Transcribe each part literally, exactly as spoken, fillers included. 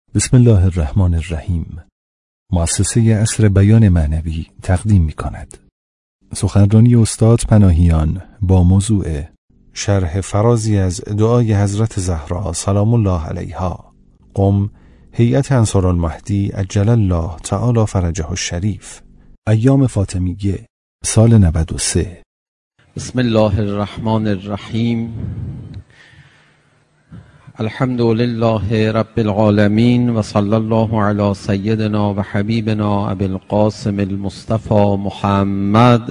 بسم الله الرحمن الرحیم. مؤسسه عصر بیان معنوی تقدیم می کند. سخنرانی استاد پناهیان با موضوع شرح فرازی از دعای حضرت زهرا سلام الله علیها. قم هیئت انصارالمهدی عجل الله تعالی فرجه الشریف. ایام فاطمیه سال نود و سه. بسم الله الرحمن الرحیم. الحمد لله رب العالمین و صلی الله علی سیدنا و حبیبنا ابی القاسم المصطفى محمد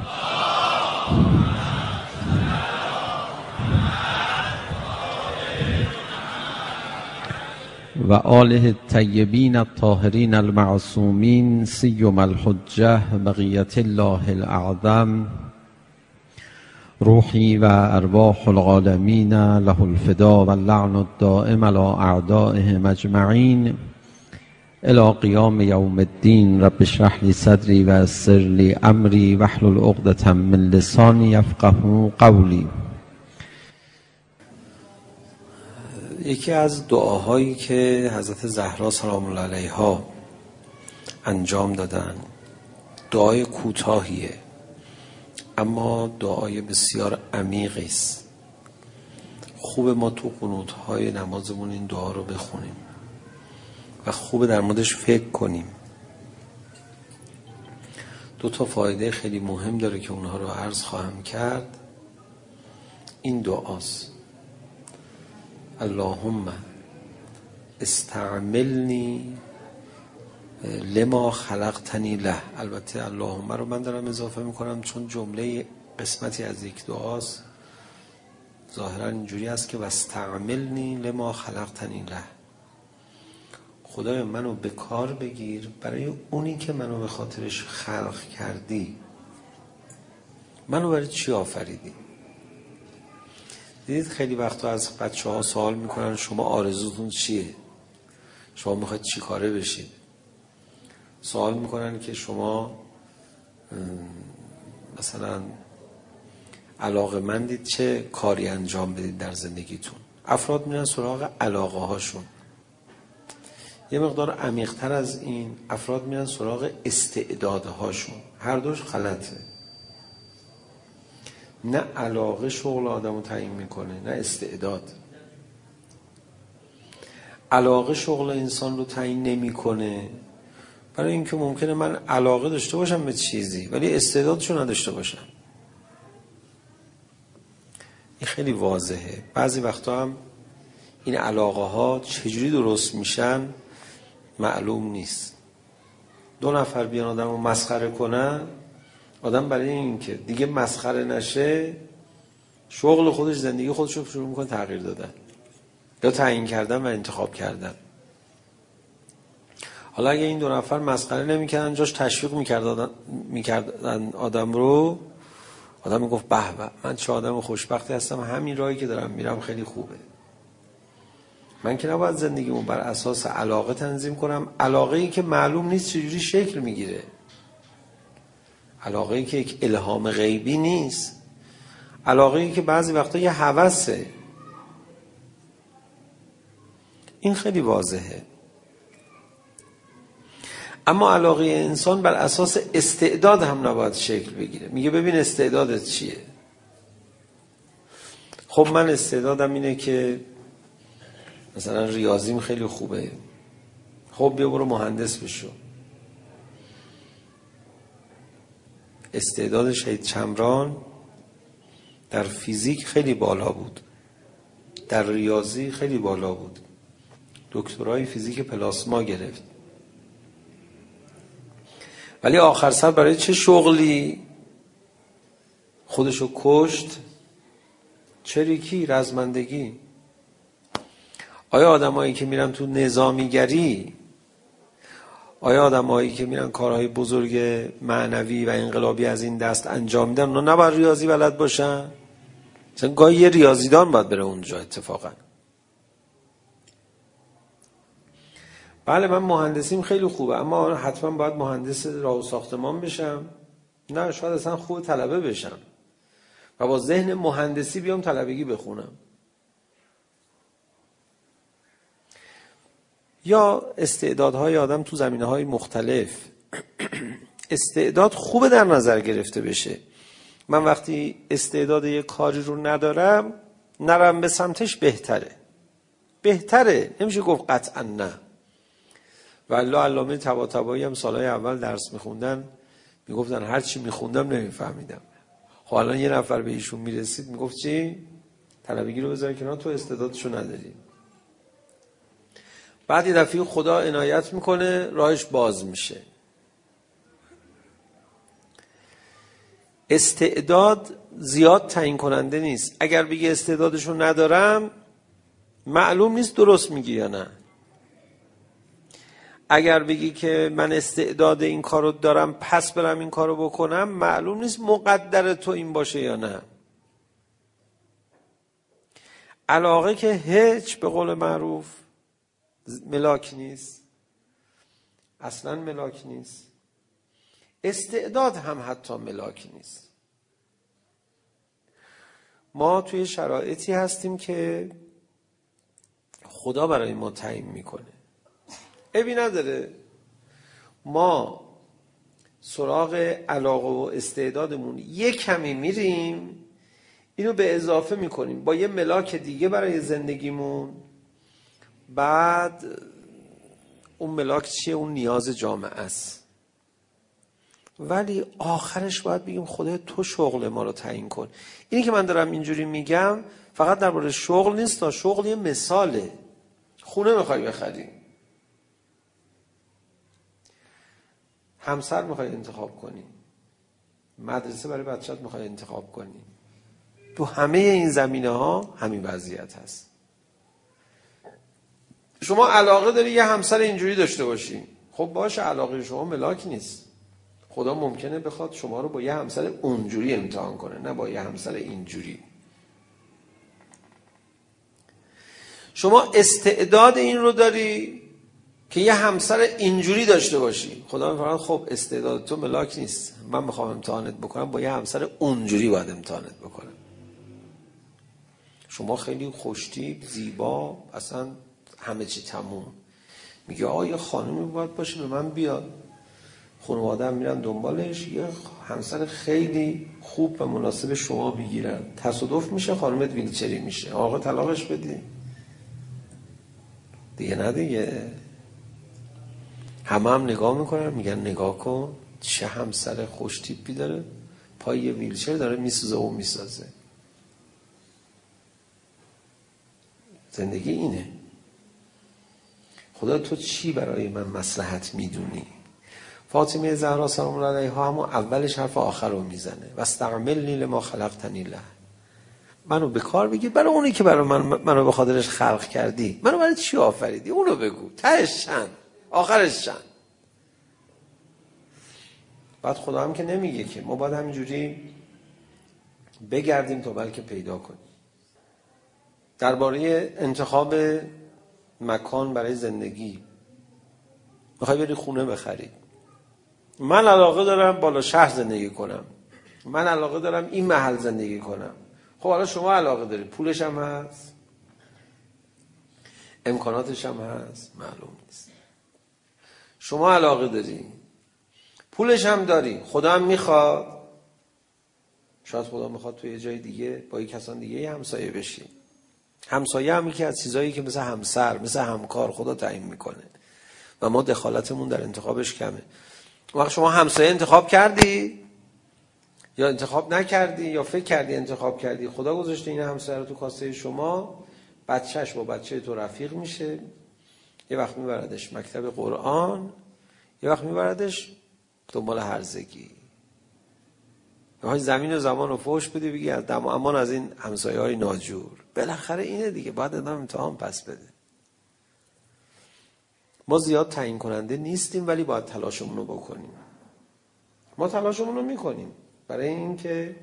و آله الطیبین الطاهرین المعصومین سیما الحجة بقیة الله الاعظم روحی و ارواح العالمین له الفدا و اللعن الدائم علی اعدائهم اجمعین الی قیام یوم الدین. رب اشرح لی صدری و یسر لی امری واحلل عقدة من لسانی یفقهوا قولی. یکی از دعاهایی که حضرت زهرا سلام الله علیها انجام دادن دعای کوتاهیه، اما دعای بسیار عمیقی است. خوب ما تو قنوت‌های نمازمون این دعا رو بخونیم و خوب در موردش فکر کنیم. دو تا فایده خیلی مهم داره که اونها رو عرض خواهم کرد. این دعاست: اللهم استعملنی لما خلقتنی له. البته اللهم رو من دارم اضافه میکنم چون جمله قسمتی از یک دعاست. ظاهرا اینجوری است که واستعملنی لما خلقتنی له. خدای منو به کار بگیر برای اونی که منو به خاطرش خلق کردی. منو برای چی آفریدی؟ دیدید خیلی وقتا از بچه ها سوال میکنن شما آرزوتون چیه؟ شما میخواید چی کاره بشید؟ سوال میکنن که شما مثلا علاقه‌مندید چه کاری انجام بدید در زندگیتون. افراد میرن سراغ علاقه هاشون. یه مقدار عمیق‌تر از این افراد میرن سراغ استعدادهاشون. هر دوش غلطه. نه علاقه شغل آدمو تعیین میکنه، نه استعداد. علاقه شغل انسان رو تعیین نمیکنه، برای اینکه ممکنه من علاقه داشته باشم به چیزی ولی استعدادشو نداشته باشم. این خیلی واضحه. بعضی وقتا هم این علاقه ها چجوری درست میشن معلوم نیست. دو نفر بیان آدم رو مسخره کنن، آدم برای اینکه دیگه مسخره نشه شغل خودش زندگی خودش رو شروع میکنه تغییر دادن یا تعیین کردن و انتخاب کردن. حالا اگه این دو نفر مسخره نمیکردن جاش تشویق میکردن میکردن آدم رو، آدم میگفت به به من چه آدم خوشبختی هستم، همین راهی که دارم میرم خیلی خوبه. من که نباید زندگیمو بر اساس علاقه تنظیم کنم، علاقه‌ای که معلوم نیست چجوری شکل میگیره، علاقه‌ای که یک الهام غیبی نیست، علاقه‌ای که بعضی وقتا یه هوسه. این خیلی واضحه. اما علاقه انسان بر اساس استعداد هم نباید شکل بگیره. میگه ببین استعدادت چیه؟ خب من استعدادم اینه که مثلا ریاضیم خیلی خوبه. خب بیا برو مهندس بشو. استعداد شهید چمران در فیزیک خیلی بالا بود، در ریاضی خیلی بالا بود، دکترای فیزیک پلاسما گرفت، ولی آخر سر برای چه شغلی خودشو کشت؟ چریکی، رزمندگی. آیا آدمایی که میرن تو نظامیگری، آیا آدمایی که میرن کارهای بزرگ معنوی و انقلابی از این دست انجام میدن اونا نباید ریاضی بلد باشن؟ مثلا گاهی یه ریاضیدان باید بره اونجا اتفاقا. بله من مهندسیم خیلی خوبه، اما حتما باید مهندس راه و ساختمان بشم؟ نه، شاید اصلا خوب طلبه بشم و با ذهن مهندسی بیام طلبگی بخونم. یا استعدادهای آدم تو زمینه‌های مختلف. استعداد خوبه در نظر گرفته بشه. من وقتی استعداد یک کاری رو ندارم نرم به سمتش بهتره. بهتره، نمیشه گفت قطعا نه. والله علامه طباطبایی هم سالهای اول درس میخوندن میگفتن هر چی میخوندم نمیفهمیدم. خب الان یه نفر به ایشون میرسید میگفت چی؟ طلبگی رو بذاری کنار، تو استعدادشو نداری. بعد یه دفعه خدا عنایت میکنه راهش باز میشه. استعداد زیاد تعیین کننده نیست. اگر بگی استعدادشو ندارم معلوم نیست درست میگی یا نه. اگر بگی که من استعداد این کارو دارم پس برم این کارو بکنم معلوم نیست مقدر تو این باشه یا نه. علاقه که هیچ به قول معروف ملاک نیست، اصلا ملاک نیست. استعداد هم حتی ملاک نیست. ما توی شرایطی هستیم که خدا برای ما تعیین میکنه. عیبی نداره ما سراغ علاقه و استعدادمون یک کمی میریم، اینو به اضافه میکنیم با یه ملاک دیگه برای زندگیمون. بعد اون ملاک چیه؟ اون نیاز جامعه است. ولی آخرش باید بگیم خدا تو شغل ما رو تعیین کن. اینی که من دارم اینجوری میگم فقط درباره شغل نیست، تا شغل یه مثاله. خونه میخوای بخری، همسر میخوای انتخاب کنی، مدرسه برای بچه‌ت میخوای انتخاب کنی. تو همه این زمینه ها همین وضعیت هست. شما علاقه داری یه همسر اینجوری داشته باشی، خب باشه، علاقه شما ملاک نیست. خدا ممکنه بخواد شما رو با یه همسر اونجوری امتحان کنه، نه با یه همسر اینجوری. شما استعداد این رو داری که یه همسر اینجوری داشته باشی. خدا میفرماید خب استعداد تو ملاک نیست، من میخوام امتحانت بکنم، با یه همسر اونجوری باید امتحانت بکنم. شما خیلی خوشتیپ، زیبا، اصلا همه چی تموم. میگه آقا یه خانمی باید باشه به من بیاد. خانواده هم میرن دنبالش، یه همسر خیلی خوب و مناسب شما بگیرن. تصادف میشه خانمت ویلچری میشه، آقا طلاقش بدی دیگه. نه دیگه، همه هم نگاه میکنن میگن نگاه کن چه همسر خوش تیپی داره، پای یه ویلچر داره میسوزه و میسازه. زندگی اینه. خدا تو چی برای من مصلحت میدونی؟ فاطمه زهرا سلام الله علیها همون اولش حرف آخر رو میزنه، واستعملنی لما خلقتنی له. منو به کار بگیر برای اونی که برای من منو به خاطرش خلق کردی. منو برای چی آفریدی؟ اونو بگو. تهش چند، آخرش چند. بعد خدا هم که نمیگه که ما باید همینجوری بگردیم تا بلکه پیدا کنیم. درباره انتخاب مکان برای زندگی، میخوای بری خونه بخری، من علاقه دارم بالا شهر زندگی کنم، من علاقه دارم این محل زندگی کنم. خب حالا شما علاقه داری، پولش هم هست، امکاناتش هم هست، معلوم نیست. شما علاقه داری، پولش هم داری، خدا هم میخواد، شاید خدا میخواد توی یه جای دیگه با یک کسان دیگه همسایه بشی. همسایه هم یکی از چیزایی که مثل همسر، مثل همکار خدا تعیین میکنه و ما دخالتمون در انتخابش کمه. وقت شما همسایه انتخاب کردی یا انتخاب نکردی یا فکر کردی انتخاب کردی، خدا گذاشته این همسایه رو تو کاسه شما، بچهش با بچه تو رفیق میشه، یه وقت میبردش مکتب قرآن، یه وقت میبردش دنبال هرزگی. میخوای زمین و زمان رو فوش بدی بگی از دم و امان از این همسایه های ناجور. بالاخره اینه دیگه، باید ادام امتحان پس بده. ما زیاد تعیین کننده نیستیم ولی باید تلاشمون رو بکنیم. ما تلاشمون رو میکنیم برای اینکه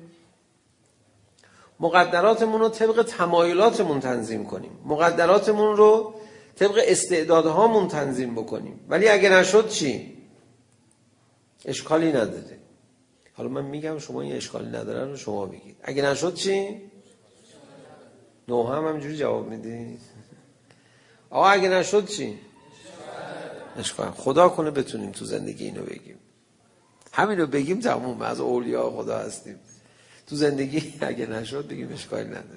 مقدراتمون رو طبق تمایلاتمون تنظیم کنیم، مقدراتمون رو طبق استعدادهامون تنظیم بکنیم. ولی اگه نشد چی؟ اشکالی نداره. حالا من میگم شما این اشکالی نداره رو شما بگید. اگه نشد چی؟ نو هم همجوری جواب میدی؟ آقا اگه نشد چی؟ اشکال خدا کنه بتونیم تو زندگی اینو بگیم، همین رو بگیم تموم، از اولیاء خدا هستیم. تو زندگی اگه نشد بگیم اشکالی نداره.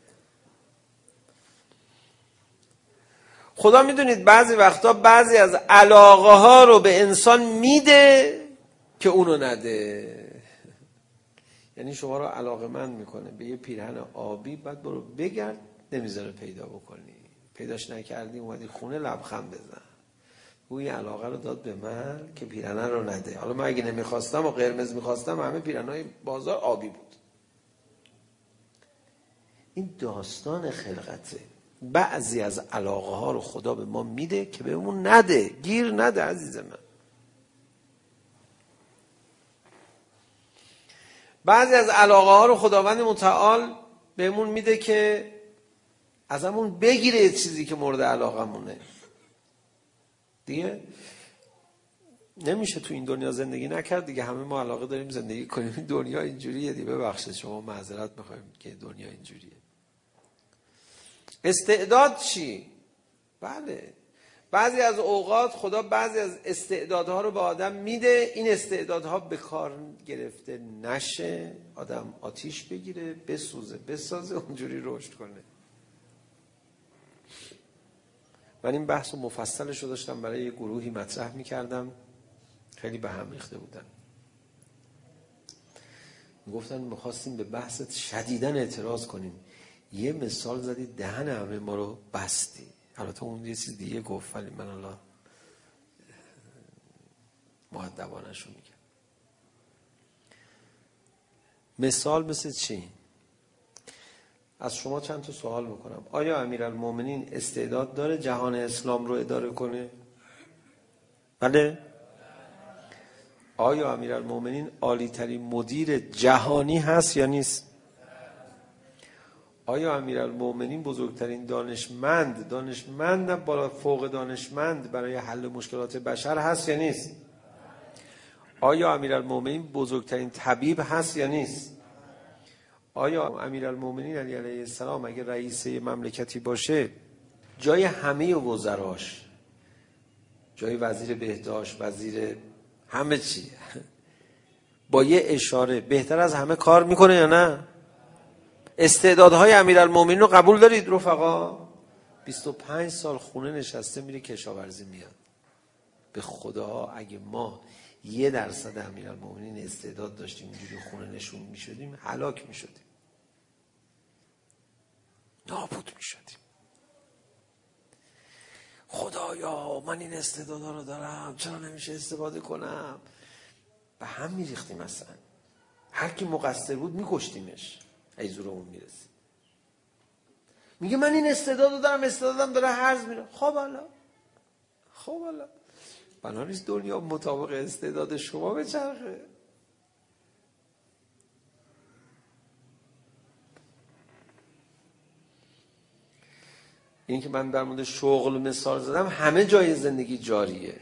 خدا میدونید بعضی وقتا بعضی از علاقه ها رو به انسان میده که اونو نده. یعنی شما رو علاقه‌مند میکنه به یه پیرهن آبی، بعد برو بگرد نمیذاره پیدا بکنی، پیداش نکردی اومدی خونه لبخند بزن، او این علاقه رو داد به من که پیرهن رو نده. حالا من اگه نمیخواستم و قرمز میخواستم همه پیرهن‌های بازار آبی بود. این داستان خلقته. بعضی از علاقه ها رو خدا به ما میده که بهمون نده، گیر نده عزیز من. بعضی از علاقه ها رو خداوند متعال بهمون میده که ازمون بگیره یه چیزی که مورد علاقمونه. دیگه نمیشه تو این دنیا زندگی نکرد دیگه. همه ما علاقه داریم زندگی کنیم. این دنیا اینجوریه دیگه. ببخشید شما معذرت میخوایم که دنیا اینجوریه. استعداد چی؟ بله، بعضی از اوقات خدا بعضی از استعدادها رو به آدم میده، این استعدادها به کار گرفته نشه، آدم آتیش بگیره، بسوزه، بسازه، اونجوری رشد کنه. من این بحث و مفصلش رو داشتم برای یه گروهی مطرح میکردم، خیلی به هم ریخته بودن. گفتن میخواستیم به بحثت شدیداً اعتراض کنیم، یه مثال زدی دهن همه ما رو بستی. البته اون یه چیز دیگه گفت ولی من الله مؤدبانه‌شو میگم. مثال مثل چی؟ از شما چند تا سوال میکنم. آیا امیرالمومنین استعداد داره جهان اسلام رو اداره کنه؟ بله؟ آیا امیرالمومنین عالی ترین مدیر جهانی هست یا نیست؟ آیا امیرالمومنین بزرگترین دانشمند دانشمند بالا فوق دانشمند برای حل مشکلات بشر هست یا نیست؟ آیا امیرالمومنین بزرگترین طبیب هست یا نیست؟ آیا امیرالمومنین علی علیه السلام اگه رئیس مملکتی باشه جای همه وزراش، جای وزیر بهداشت، وزیر همه چی، با یه اشاره بهتر از همه کار میکنه یا نه؟ استعدادهای امیرالمومنین رو قبول دارید رفقا؟ بیست و پنج سال خونه نشسته میره کشاورزی میاد. به خدا اگه ما یه درصد امیرالمومنین استعداد داشتیم اینجوری خونه نشون میشدیم هلاک میشدیم، نابود میشدیم. خدایا من این استعدادا رو دارم چرا نمیشه استفاده کنم؟ به هم میریختیم. اصلا هر کی مقصر بود میکشتیمش ای زورمون میرسید. میگه من این استعدادو دارم، استعدادم داره هرز میره. خب حالا خب حالا بنابراین دنیا مطابق استعداد شما بچرخه. این که من در مورد شغل مثال زدم همه جای زندگی جاریه.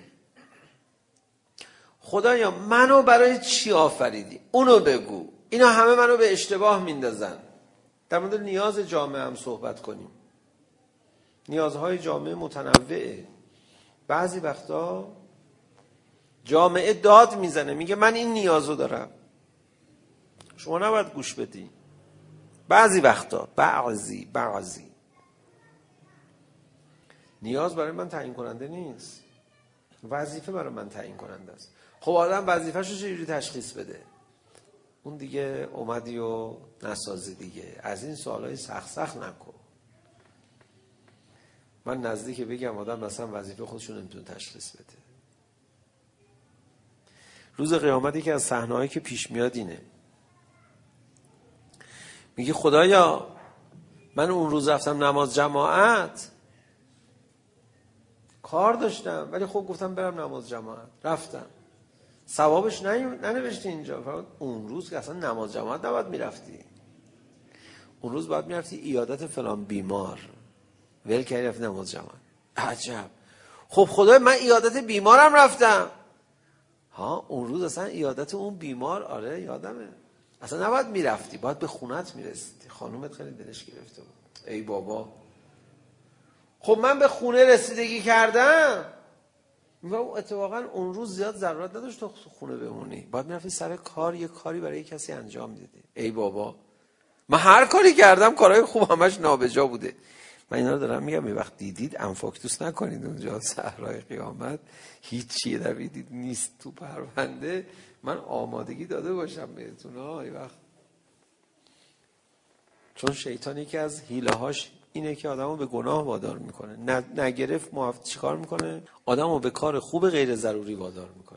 خدایا منو برای چی آفریدی؟ اونو بگو. اینا همه منو به اشتباه میندازن. در مورد نیاز جامعه هم صحبت کنیم. نیازهای جامعه متنوعه. بعضی وقتا جامعه داد میزنه میگه من این نیازو دارم، شما نباید گوش بدی. بعضی وقتا بعضی بعضی نیاز برای من تعیین کننده نیست، وظیفه برای من تعیین کننده است. خب آدم وظیفه‌شو چجوری تشخیص بده؟ اون دیگه اومدی و نسازی دیگه. از این سوالای سخت سخت نکن. من نزدیک بگم آدم مثلا وظیفه خودشون نمیتونه تشخیص بده. روز قیامتی که از صحنه‌هایی که پیش میاد اینه، میگه خدایا من اون روز رفتم نماز جماعت، کار داشتم ولی خب گفتم برم نماز جماعت، رفتم، ثوابش ننوشتی اینجا. فقط اون روز که اصلا نماز جماعت نباید میرفتی، اون روز باید میرفتی ایادت فلان بیمار، ول کردی رفتی نماز جماعت. عجب. خب خدای من ایادت بیمارم رفتم. ها اون روز اصلا ایادت اون بیمار، آره یادمه، اصلا نباید میرفتی، باید به خونت میرسیدی. خانومت خیلی دلش گرفته بود. ای بابا، خب من به خونه رسیدگی کردم، و اتفاقا اون روز زیاد ضرورت نداشت تو خونه بمونی، باید میرفتی سر کار، یه کاری برای کسی انجام میدادی. ای بابا من هر کاری کردم کارهای خوب همش نابجا بوده. من اینا رو دارم میگم یه وقت دیدید انفاکتوس نکنید اونجا صحرای قیامت، هیچی دویدید نیست تو پرونده، من آمادگی داده باشم بهتون ها یه وقت. چون شیطان یکی از حیله هاش اینه که آدمو به گناه وادار میکنه، نگرفت موافق چیکار میکنه؟ آدمو به کار خوب غیر ضروری وادار میکنه،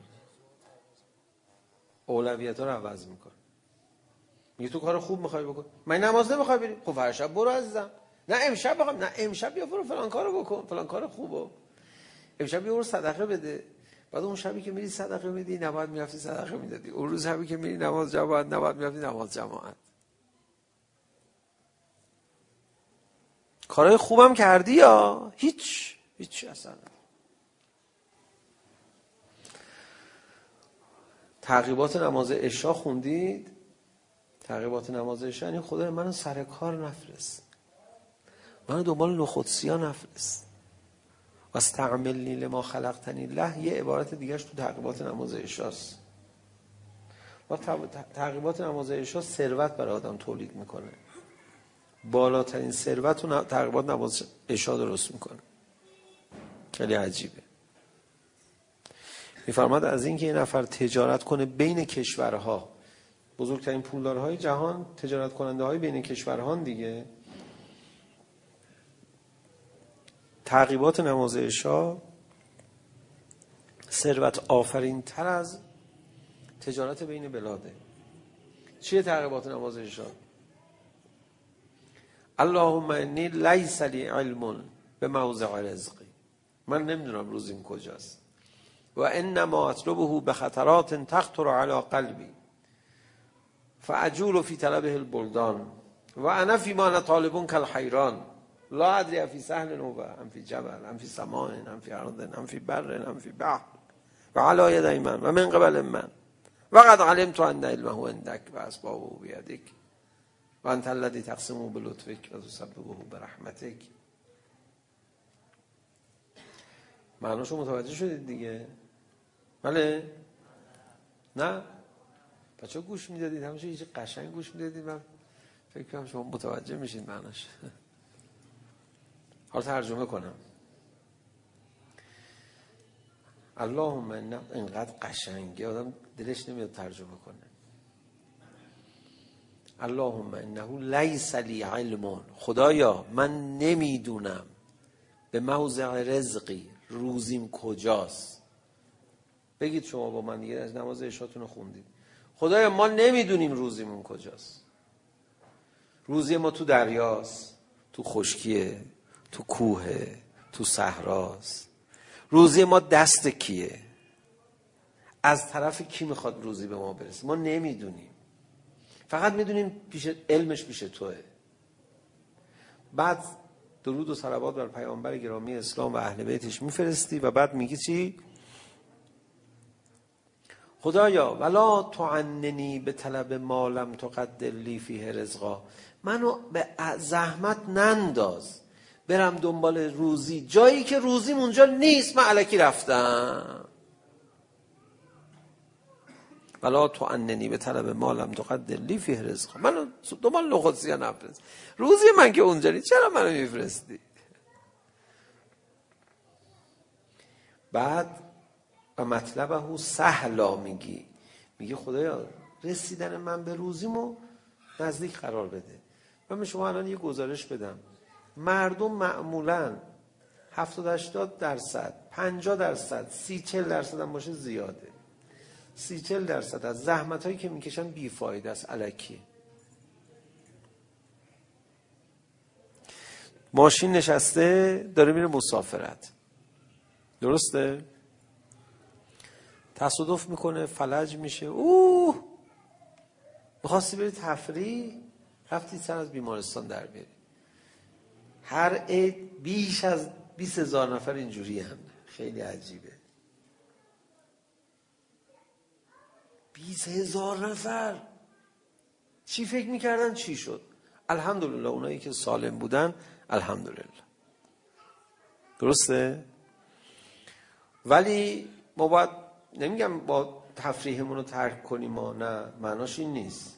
اولویت ها رو عوض میکنه. میگه تو کار خوب میخوای بکن، من نماز نمیخوای بری، خب هر شب برو عزیزم. نه امشب بخوام، نه امشب بیا برو فلان کارو بکن، فلان کار خوبو. امشب بیا برو صدقه بده. بعد اون شبی که میری صدقه میدی نباید میرفتی صدقه میدادی. اون روز شبی که میری نماز جماعت نباید میرفتی نماز جماعت. کارهای خوبم کردی یا هیچ هیچ اصلا. تعقیبات نماز عشا خوندید؟ تعقیبات نماز عشا یعنی خدای منو سر کار نفرست، منو دنبال نخودسیا نفرست. واستعملنی لما خلقتنی له یه عبارت دیگهش تو تعقیبات نماز عشاست. و تعقیبات نماز عشا ثروت برای آدم تولید میکنه، بالاترین ثروت و تعقیبات نماز عشا درست میکنه. خیلی عجیبه. میفرماد از این که یه نفر تجارت کنه بین کشورها، بزرگترین پولدارهای جهان تجارت کننده های بین کشورها دیگه، تعقیبات نماز عشا ثروت آفرین تر از تجارت بین بلاده. چیه تعقیبات نماز عشا؟ اللهم انی لیس لی علم به موضع رزقی، من نمیدونم روزیم کجاست. و انما اطلبه بخطرات تخطر علی قلبی فاجول فی طلبه البلدان و انا فی ما انا طالبون کالحیران لا ادری فی سهل و ام فی جبل ام فی سماء ام فی ارض ام فی بر ام فی بحر و علی یدی من و من قبل من و قد علمت ان علمه عندک و اسبابه بیدک و انت الذی تقسمه بلطفک و تسببه برحمتک. معناشو متوجه شدید دیگه؟ بله؟ نه؟ بچه ها گوش میدادید همچه هیچ قشنگ گوش میدادید، من فکر کنم شما متوجه میشید معناش. حالا ترجمه کنم. اللهم اینقدر قشنگه آدم دلش نمیاد ترجمه کنه. اللهم انه لیس لی علم، خدایا من نمیدونم به موضع رزقی، روزیم کجاست. بگید شما با من دیگه، از نماز عشاتون رو خوندید. خدایا ما نمیدونیم روزیمون کجاست. روزی ما تو دریاست، تو خشکیه، تو کوهه، تو صحراست. روزی ما دست کیه؟ از طرف کی میخواد روزی به ما برسه؟ ما نمیدونیم، فقط میدونیم پیش علمش پیش توه. بعد درود و صلوات بر پیامبر گرامی اسلام و اهل بیتش میفرستی و بعد میگی چی؟ خدایا ولا تعننی به طلب ما لم تقدر لی فیه رزقا، منو به زحمت ننداز برم دنبال روزی جایی که روزیم اونجا نیست، من الکی رفتم. ولا تعننی به طلب ما لم تقدر لی فیه رزقا، منو دنبال نخودسیا نفرست، روزی من که اونجا نیست چرا منو میفرستی؟ بعد و مطلبه سهلا میگی، میگه خدایا رسیدن من به روزیمو نزدیک قرار بده. من به شما الان یه گزارش بدم، مردم معمولاً هفتاد هشتاد درصد، پنجاه درصد، سی چهل درصد هم باشه زیاده، سی چهل درصد از زحمت هایی که میکشن بیفایده است، الکی. ماشین نشسته داره میره مسافرت، درسته؟ تصادف میکنه، فلج میشه، اوه میخواستی بری تفریح، رفتی سر از بیمارستان در بیاری. هر عید بیش از بیست هزار نفر اینجوری هم، خیلی عجیبه. بیست هزار نفر چی فکر میکردن چی شد؟ الحمدلله اونایی که سالم بودن الحمدلله، درسته؟ ولی ما باید، نمیگم با تفریحمون رو ترک کنیم، ما نه، معناش این نیست.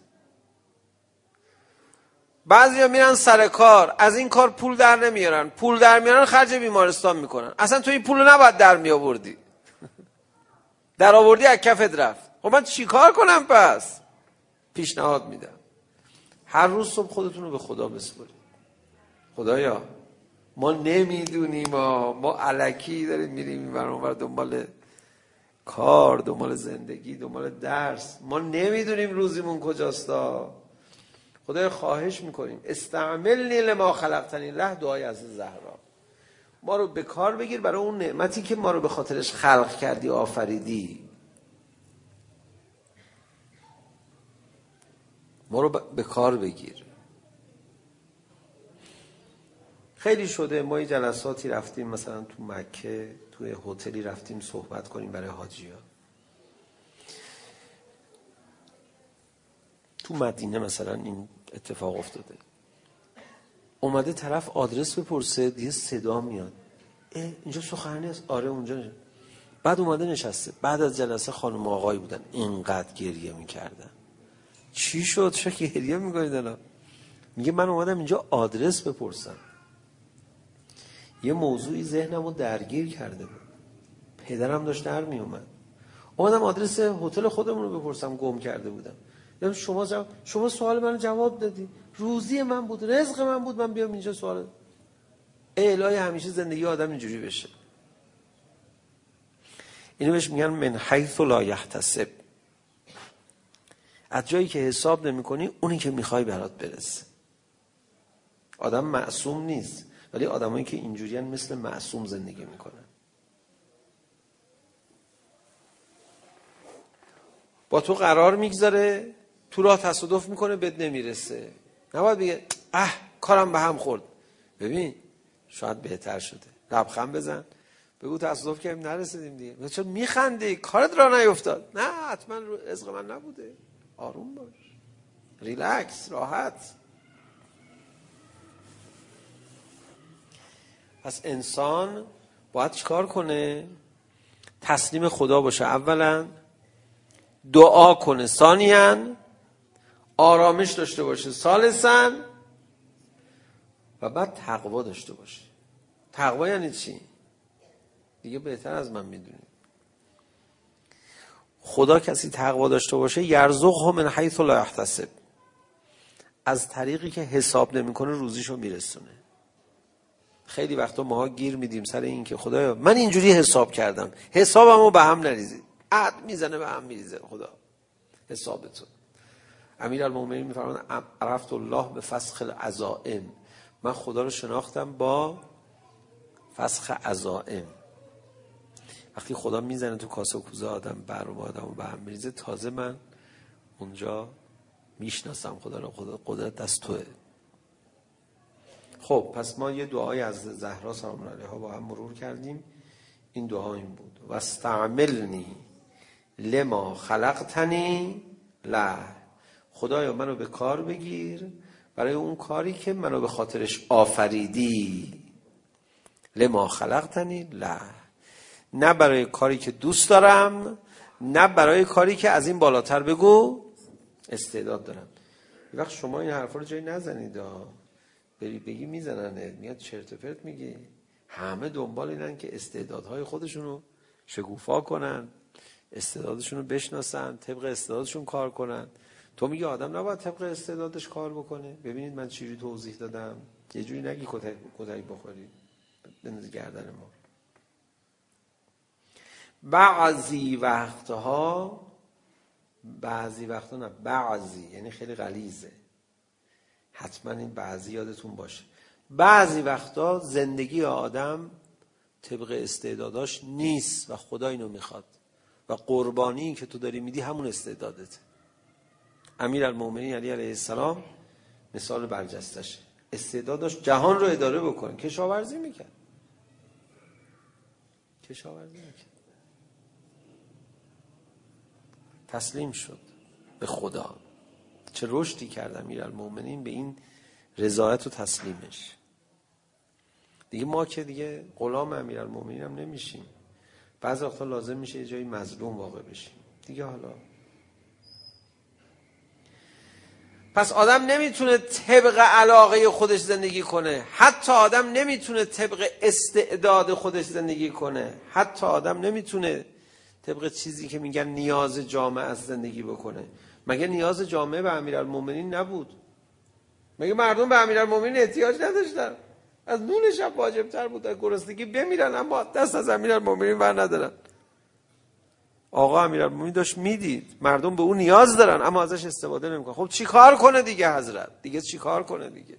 بعضیا میرن سر کار، از این کار پول در نمیارن، پول در میارن خرج بیمارستان میکنن. اصلا تو این پول رو نباید در میآوردی، در آوردی از کفت رفت. خب من چی کار کنم پس؟ پیشنهاد میدم هر روز صبح خودتون رو به خدا بسپارید. خدایا ما نمیدونیم، ما ما الکی داریم میریم این ور اون ور دنبال کار، دنبال زندگی، دنبال درس، ما نمیدونیم روزیمون کجاستا. خدایا خواهش میکنیم استعملنی لما خلقتنی له، دعای از زهرا، ما رو به کار بگیر برای اون نعمتی که ما رو به خاطرش خلق کردی، آفریدی. ما رو به کار بگیر. خیلی شده ما یه جلساتی رفتیم، مثلا تو مکه توی هتلی رفتیم صحبت کنیم برای حاجی‌ها. تو مدینه مثلا این اتفاق افتاده، اومده طرف آدرس بپرسه، دیگه صدا میاد، اه اینجا سخنرانی است؟ آره اونجا. بعد اومده نشسته، بعد از جلسه خانم آقایی بودن، اینقدر گریه میکردن. چی شد؟ چه گریه میکنید الان؟ میگه من اومدم اینجا آدرس بپرسم، یه موضوعی ذهنمو درگیر کرده بود، پدرم داشت در میومد، اومدم آدرس هتل خودمون رو بپرسم، گم کرده بودم. شما جواب، شما سوال من جواب دادی، روزی من بود، رزق من بود، من بیام اینجا سوال. الهی همیشه زندگی آدم اینجوری بشه. اینو بهش میگن من حیث لا یحتسب، از جایی که حساب نمی کنی اونی که میخوای برات برسه. آدم معصوم نیست، ولی آدمایی که اینجوریان مثل معصوم زندگی میکنن. با تو قرار میگذاره، تو راه تصادف میکنه، بهت نمیرسه، نباید بگه اه کارم به هم خورد. ببین شاید بهتر شده، لبخند بزن، بگو تصادف کردیم نرسیدیم دیگه. چرا میخندی؟ کارت راه نیفتاد. نه حتما رزق من نبوده. آروم باش، ریلکس، راحت. پس انسان باید چیکار کنه؟ تسلیم خدا باشه، اولا دعا کنه، ثانیاً آرامش داشته باشه، ثالثاً و بعد تقوا داشته باشه. تقوا یعنی چی؟ دیگه بهتر از من میدونی. خدا کسی تقوا داشته باشه یرزقه من حیث لا یحتسب، از طریقی که حساب نمیکنه روزیشو میرسونه. خیلی وقتا ماها گیر میدیم سر این که خدایا من اینجوری حساب کردم، حسابمو به هم نریزید. عد میزنه به هم میریزه خدا حسابتون. امیرالمومنین میفرماند عرفت الله به فسخ العزائم، من خدا رو شناختم با فسخ عزائم. وقتی خدا میزنه تو کاسه و کوزه آدم، برام آدمو به هم میریزه، تازه من اونجا میشناسم خدا رو. خدا قدرت دست توه. خب پس ما یه دعای از زهرا سلام علیها با هم مرور کردیم. این دعا این بود: واستعملنی لما خلقتنی له، خدایا منو به کار بگیر برای اون کاری که منو به خاطرش آفریدی. لما خلقتنی له، نه برای کاری که دوست دارم، نه برای کاری که از این بالاتر بگو استعداد دارم. یه وقت شما این حرفا رو جایی نزنید، بری بگی میزننه، میاد چرت و پرت میگی. همه دنبال اینن که استعدادهای خودشونو شکوفا کنن، استعدادشونو بشناسن، طبق استعدادشون کار کنن. تو میگی آدم نباید طبق استعدادش کار بکنه. ببینید من چیزی توضیح دادم، یه جوری نگی کتایی بخوری بندازی گردن ما. بعضی وقتها، بعضی وقتا نه، بعضی یعنی خیلی غلیظه، حتما این بعضی یادتون باشه. بعضی وقتا زندگی آدم طبق استعداداش نیست و خدا اینو میخواد و قربانی که تو داری میدی همون استعدادته. امیرالمومنین علی علیه السلام مثال برجستشه. استعداداش جهان رو اداره بکنه، کشاورزی میکرد کشاورزی میکرد تسلیم شد به خدا. چه رشدی کرد امیرالمومنین به این رضایت و تسلیمش. دیگه ما که دیگه غلام امیرالمومنین هم نمیشیم. بعضی وقتا لازم میشه یه جایی مظلوم واقع بشیم دیگه. حالا پس آدم نمیتونه طبق علاقه خودش زندگی کنه، حتی آدم نمیتونه طبق استعداد خودش زندگی کنه، حتی آدم نمیتونه طبق چیزی که میگن نیاز جامعه از زندگی بکنه. مگه نیاز جامعه به امیرالمومنین نبود؟ مگه مردم به امیرالمومنین احتیاج نداشتن؟ از نون شب واجب تر بود از گرسنگی بمیرن، اما دست از امیرالمومنین بر ندارن. آقا امیرالمومنین داشت میدید مردم به اون نیاز دارن اما ازش استفاده نمیکنن. خب چی کار کنه دیگه حضرت؟ دیگه چی کار کنه دیگه؟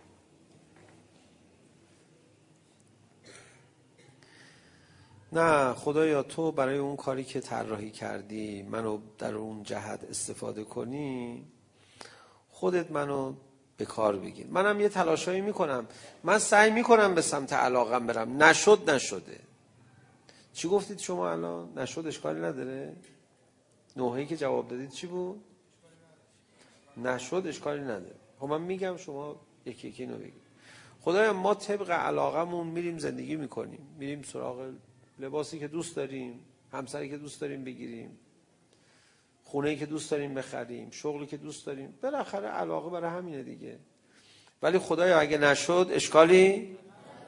نه خدایا تو برای اون کاری که طراحی کردی منو در اون جهت استفاده کنی، خودت منو به کار بگیر. منم یه تلاشایی میکنم، من سعی میکنم به سمت علاقم برم، نشد نشده. چی گفتید شما الان؟ نشد اشکالی نداره؟ نوحه‌ای که جواب دادید چی بود؟ نشد اشکالی نداره. خب من میگم شما یکی یکی اینو بگید. خدایا ما طبق علاقمون میریم زندگی میکنیم، میریم سراغ لباسی که دوست داریم، همسری که دوست داریم بگیریم، خونه‌ای که دوست داریم بخریم، شغلی که دوست داریم. بالاخره علاقه برای همینه دیگه. ولی خدایا اگه نشد اشکالی؟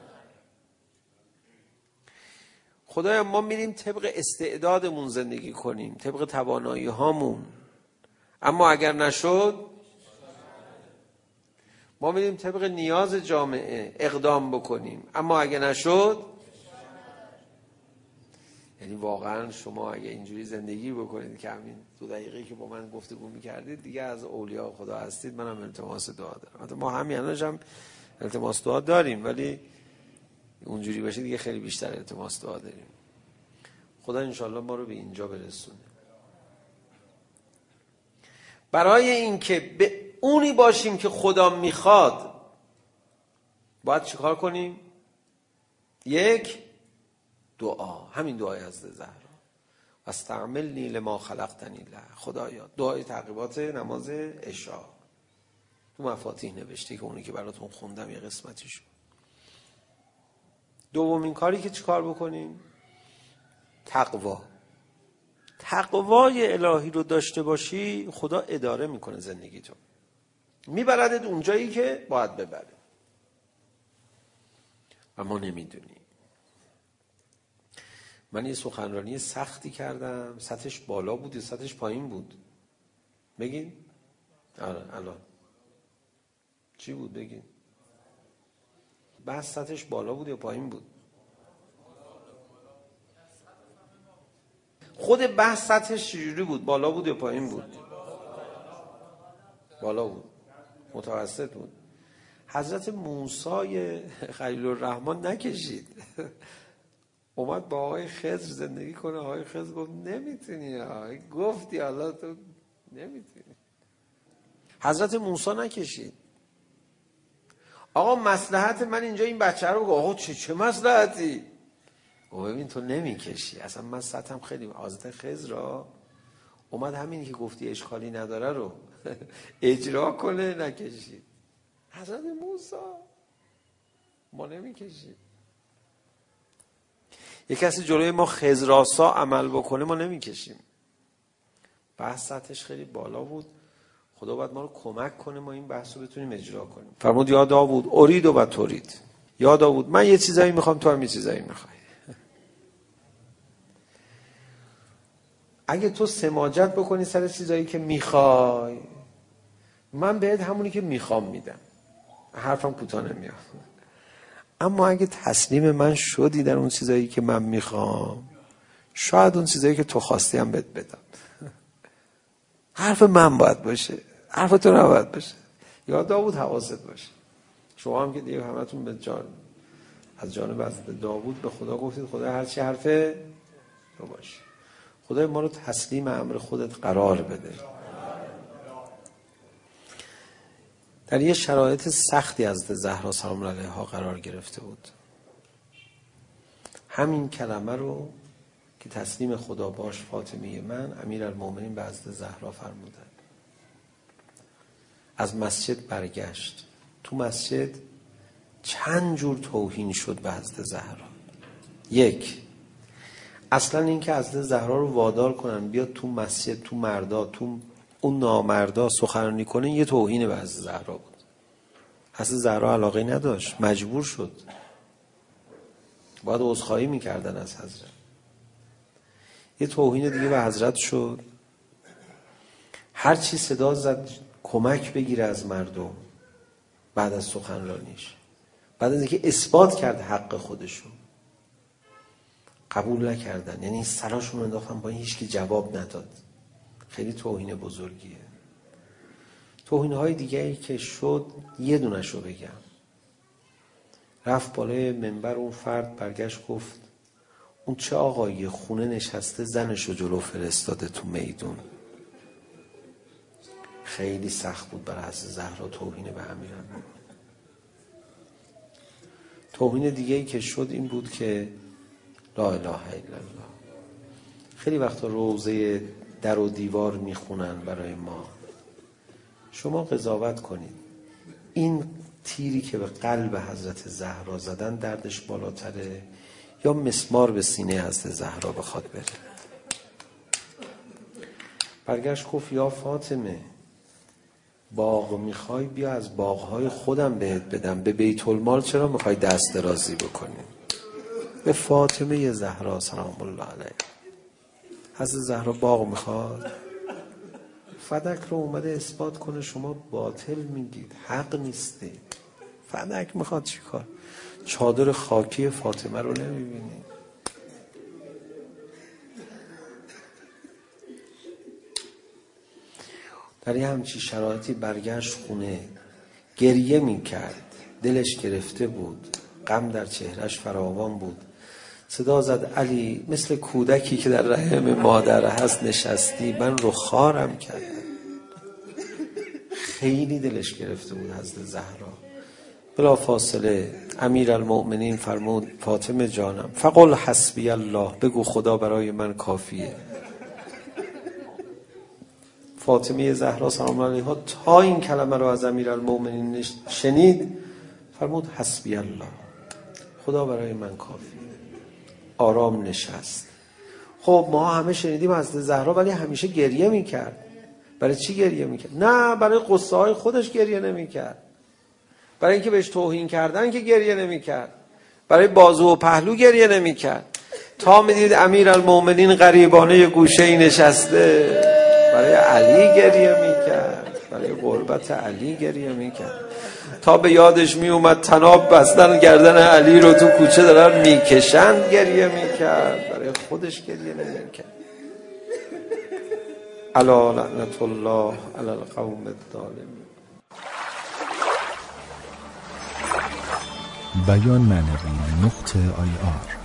خدایا ما میریم طبق استعدادمون زندگی کنیم، طبق توانایی هامون، اما اگر نشد ما میریم طبق نیاز جامعه اقدام بکنیم، اما اگه نشد. یعنی واقعا شما اگه اینجوری زندگی بکنید که همین دو دقیقه که با من گفتگو میکردید دیگه از اولیاء خدا هستید، منم التماس دعا دارم. حتی ما همینش هم التماس دعا داریم، ولی اونجوری باشه دیگه خیلی بیشتر التماس دعا داریم. خدا انشالله ما رو به اینجا برسونه. برای اینکه به اونی باشیم که خدا میخواد باید چیکار کنیم؟ یک، دعا. همین دعای حضرت زهرا، واستعملنی لما خلقتنی له. خدایا، دعای تعقیبات نماز عشا تو مفاتیح نوشته که اونی که براتون خوندم یه قسمتیشو. دومین کاری که چیکار بکنیم؟ تقوا. تقوای الهی رو داشته باشی خدا اداره میکنه زندگی تو، میبردت اونجایی که باید ببره و ما نمیدونی. من یه سخنرانی سختی کردم، سطحش بالا بود یا سطحش پایین بود؟ بگین. آره الان چی بود بگین؟ بحث سطحش بالا بود یا پایین بود؟ خود بحث سطحش چجوری بود؟ بالا بود یا پایین بود؟ بالا بود. متوسط بود. حضرت موسی خلیل الرحمن نکشید، اومد با آقای خضر زندگی کنه. آقای خضر گفت نمیتونی، گفتی حالا تو نمیتونی. حضرت موسی نکشید. آقا مصلحت من اینجا این بچه رو بگو. آقا چه چه مصلحتی؟ گفت ببین تو نمیکشی، اصلا من سطحم خیلی. حضرت خضر را اومد همینی که گفتی اشکالی نداره رو اجرا کنه، نکشید. حضرت موسی ما نمیکشیم. یک کسی جلوی ما خضراسا عمل بکنه ما نمیکشیم. بحث سطحش خیلی بالا بود. خدا باید ما رو کمک کنه ما این بحث رو بتونیم اجرا کنیم. فرمود یا داوود ارید و ترید. یا داوود من یه چیزایی میخوام، تو هم یه چیزایی میخوای. اگه تو سماجت بکنی سر چیزایی که میخوای، من بهت همونی که میخوام میدم. حرفم کوتاه نمیاد. اما اگه تسلیم من شدی در اون چیزایی که من میخوام، شاید اون چیزایی که تو خواستی هم بهت بدم. حرف من باید باشه، حرف تو نباید باشه. یا داوود حواست باشه. شما هم که دیگه همتون به جان از جانب از داوود به خدا گفتید خدا هر چی حرفه تو باشه. خدای ما رو تسلیم امر خودت قرار بده. در یه شرایط سختی از زهرا سلام علیها قرار گرفته بود. همین کلمه رو که تسلیم خدا باش فاطمه من، امیرالمومنین به حضرت زهرا فرمودن. از مسجد برگشت. تو مسجد چند جور توهین شد به حضرت زهرا. یک، اصلا این که حضرت زهرا رو وادار کنن بیاد تو مسجد، تو مردا، تو اون نامردا سخنرانی کنه، یه توهین به حضرت زهرا بود. حضرت زهرا علاقه نداشت، مجبور شد. باید عذرخواهی میکردن از حضرت. یه توهین دیگه به حضرت شد. هر چی صدا زد کمک بگیره از مردم بعد از سخنرانیش، بعد از اینکه اثبات کرد حق خودشون، قبول نکردن. یعنی سراشون انداختن با هیچ کی جواب نداد. خیلی توهین بزرگیه. توهین های دیگه‌ای که شد یه دونشو بگم. رفت بالای منبر، اون فرد برگشت گفت اون چه آقایی خونه نشسته زنشو جلو فرستاده تو میدون. خیلی سخت بود برای حضرت زهرا توهین به امیرالمومنین. توهین دیگه‌ای که شد این بود که لا اله الا الله. خیلی وقتا روضه در و دیوار میخونن برای ما. شما قضاوت کنید این تیری که به قلب حضرت زهرا زدن دردش بالاتره یا مسمار به سینه حضرت زهرا بخواد بره؟ برگشت گفت یا فاطمه، باغ میخوای بیا از باغهای خودم بهت بدم، به بیت المال چرا میخوای دست درازی بکنی؟ به فاطمه زهرا سلام الله علیها. حضرت زهرا باغ میخواد، فدک رو اومده اثبات کنه شما باطل میگید، حق نیستی. فدک میخواد چیکار؟ چادر خاکی فاطمه رو نمیبینی؟ در یه همچی شرایطی برگشت خونه، گریه میکرد، دلش گرفته بود، غم در چهرش فراوان بود. صدا زد علی، مثل کودکی که در رحم مادر هست نشستی، من رو خارم کردم. خیلی دلش گرفته بود حضرت زهرا. بلا فاصله امیرالمؤمنین فرمود فاطمه جانم فقل حسبی الله، بگو خدا برای من کافیه. فاطمه زهرا سلام الله علیها تا این کلمه رو از امیرالمؤمنین شنید فرمود حسبی الله، خدا برای من کافیه. آرام نشست. خب ما همه شنیدیم حضرت زهرا ولی همیشه گریه میکرد. برای چی گریه میکرد؟ نه برای قصه های خودش گریه نمیکرد، برای اینکه بهش توهین کردن که گریه نمیکرد، برای بازو و پهلو گریه نمیکرد. تا میدید امیرالمؤمنین غریبانه گوشه‌ای نشسته، برای علی گریه میکرد، برای قربت علی گریه میکرد. تا به یادش میومد طناب بستن گردن علی رو تو کوچه دارن میکشند گریه میکرد، برای خودش گریه نمیکرد. الا لعنت الله علی القوم الظالمین. بیان معنوی نقطه آی آر